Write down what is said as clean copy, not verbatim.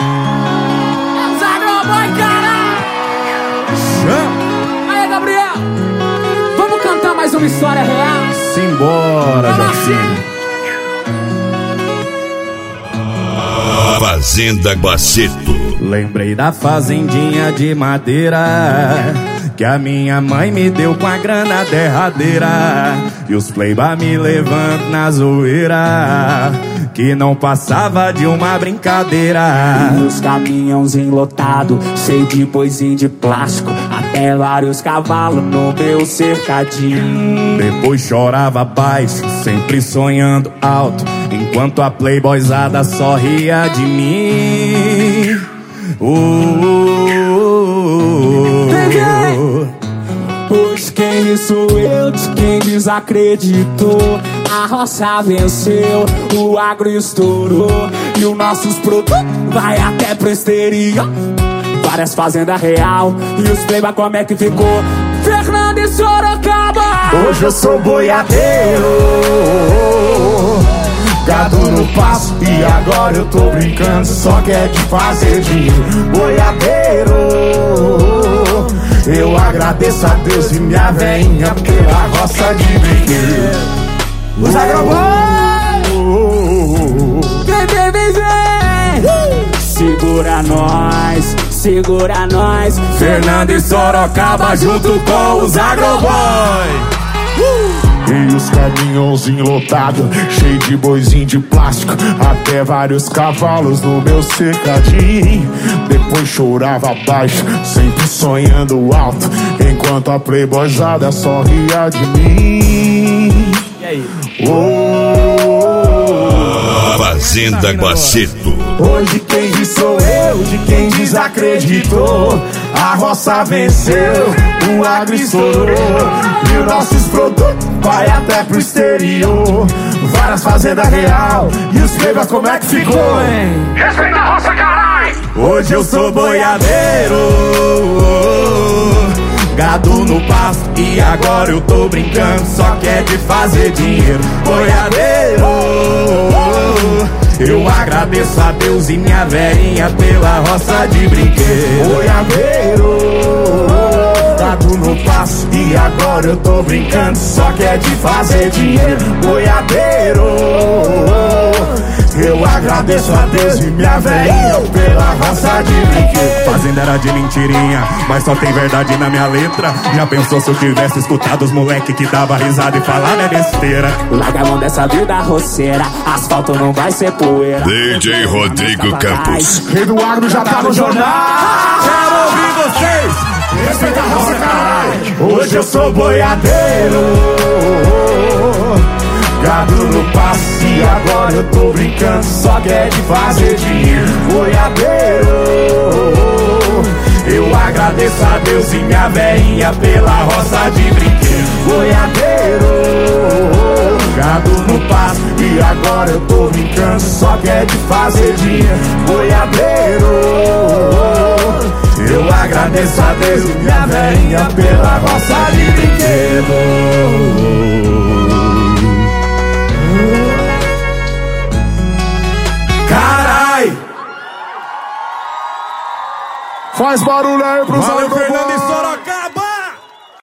Zagroboy, caralho! Aí, Gabriel! Vamos cantar mais uma história real? Simbora, Jotinho. Fazenda Baceto. Lembrei da fazendinha de madeira que a minha mãe me deu com a grana derradeira. E os playba me levando na zoeira que não passava de uma brincadeira. E os caminhãozinhos lotados, cheio de boizinho de plástico, até vários cavalos no meu cercadinho. Depois chorava baixo, sempre sonhando alto, enquanto a playboyzada só ria de mim. Hoje quem sou eu, de quem desacreditou. A roça venceu, o agro estourou, e os nossos produtos vai até pro exterior. Várias fazendas real, e os playba como é que ficou? Fernando e Sorocaba. Hoje eu sou boiadeiro, gado no passo, e agora eu tô brincando, só quer de fazer dinheiro. Boiadeiro, eu agradeço a Deus e minha veinha pela roça de brinquedo. Os Zagroboy, segura nós, segura nós. Fernando e Sorocaba junto com os Zagroboy. E os caminhãozinhos lotados, cheio de boizinho de plástico, até vários cavalos no meu cercadinho. Depois chorava baixo, sempre sonhando alto, enquanto a playboyzada só ria de mim. E aí? Fazenda Baceto. Hoje quem diz sou eu, de quem desacreditou. A roça venceu, o agro estourou, e os nossos produtos vai até pro exterior. Várias fazendas real, e os playba como é que ficou, hein? Respeita a roça, caralho! Hoje eu sou boiadeiro, gado no pasto, e agora eu tô brincando, só quer de fazer dinheiro. Boiadeiro, eu agradeço a Deus e minha veinha pela roça de brinquedo. Boiadeiro, gado no passo, e agora eu tô brincando, só quer de fazer dinheiro. Boiadeiro, eu agradeço a Deus e minha veinha pela roça de brinquedo. Fazenda era de mentirinha, mas só tem verdade na minha letra. Já pensou se eu tivesse escutado os moleque que dava risada e falar é besteira? Larga a mão dessa vida roceira, asfalto não vai ser poeira. DJ Rodrigo Campos. Rei do agro já tá no jornal. Quero ouvir vocês! Respeita a roça, caralho! Hoje eu sou boiadeiro, gado no passo, e agora eu tô brincando, só quer de fazer dinheiro. Boiadeiro, eu agradeço a Deus e minha veinha pela roça de brinquedo. Boiadeiro, gado no passo, e agora eu tô brincando, só quer de fazer dinheiro. Boiadeiro, eu agradeço a Deus e minha veinha pela roça de brinquedo. Carai! Faz barulho aí pros Valeu, Zagroboy. Fernando e Sorocaba.